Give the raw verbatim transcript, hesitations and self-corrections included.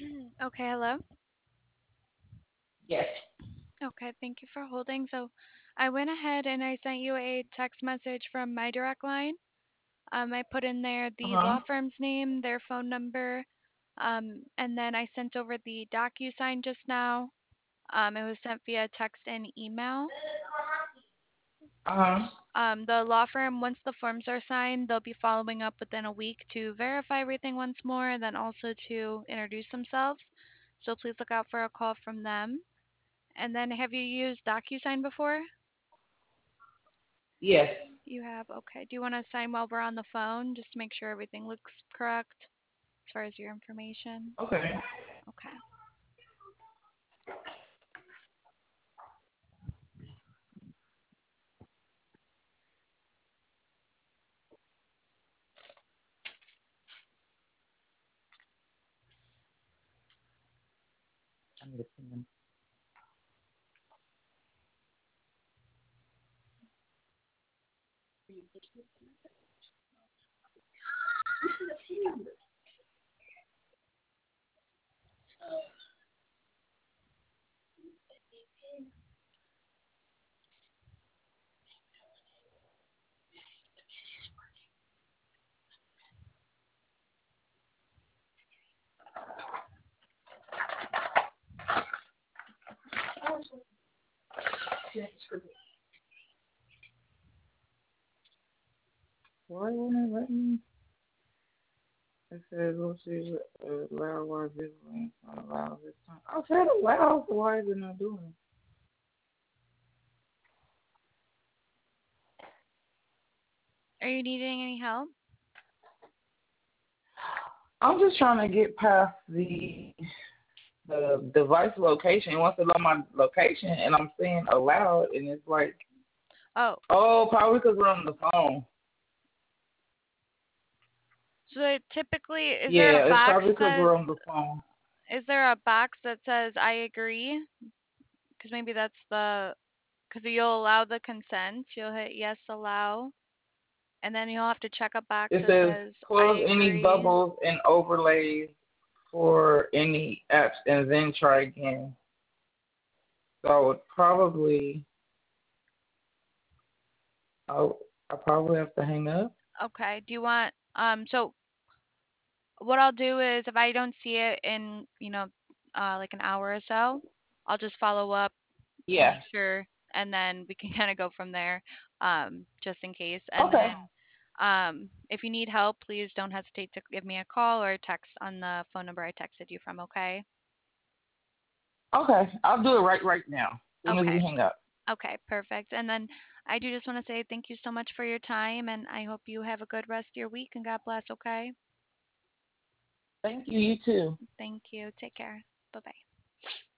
Okay, hello. Yes. Okay, thank you for holding. So I went ahead and I sent you a text message from my direct line. Um, I put in there Uh the huh. law firm's name, their phone number, um, and then I sent over the DocuSign just now. Um, it was sent via text and email. Uh huh. Um, the law firm, once the forms are signed, they'll be following up within a week to verify everything once more, and then also to introduce themselves. So please look out for a call from them. And then have you used DocuSign before? Yes. You have? Okay. Do you want to sign while we're on the phone just to make sure everything looks correct as far as your information? Okay. Okay. I'm listening. Why won't it let me? It says, let's see, uh, allow why this link not allow this time. I said allow, so why is it not doing it? Are you needing any help? I'm just trying to get past the the device location. It wants to know my location, and I'm saying allow, and it's like, Oh, oh, probably because we're on the phone. so it typically, is there a Yeah, it's box probably because that, we're on the phone. is there a box that says I agree? Because maybe that's the, because you'll allow the consent. You'll hit yes, allow. And then you'll have to check a box It that says says close I any agree. bubbles and overlays for any apps, and then try again. So I would probably, I I probably have to hang up. Okay. Do you want, um, so what I'll do is if I don't see it in, you know, uh, like an hour or so, I'll just follow up, make Yeah. sure, and then we can kind of go from there, um, just in case. And Okay. then, um, if you need help, please don't hesitate to give me a call or a text on the phone number I texted you from, okay? Okay. I'll do it right right now. As soon as we Okay. hang up. Okay, perfect. And then I do just want to say thank you so much for your time, and I hope you have a good rest of your week, and God bless, okay? Thank you. You too. Thank you. Take care. Bye-bye.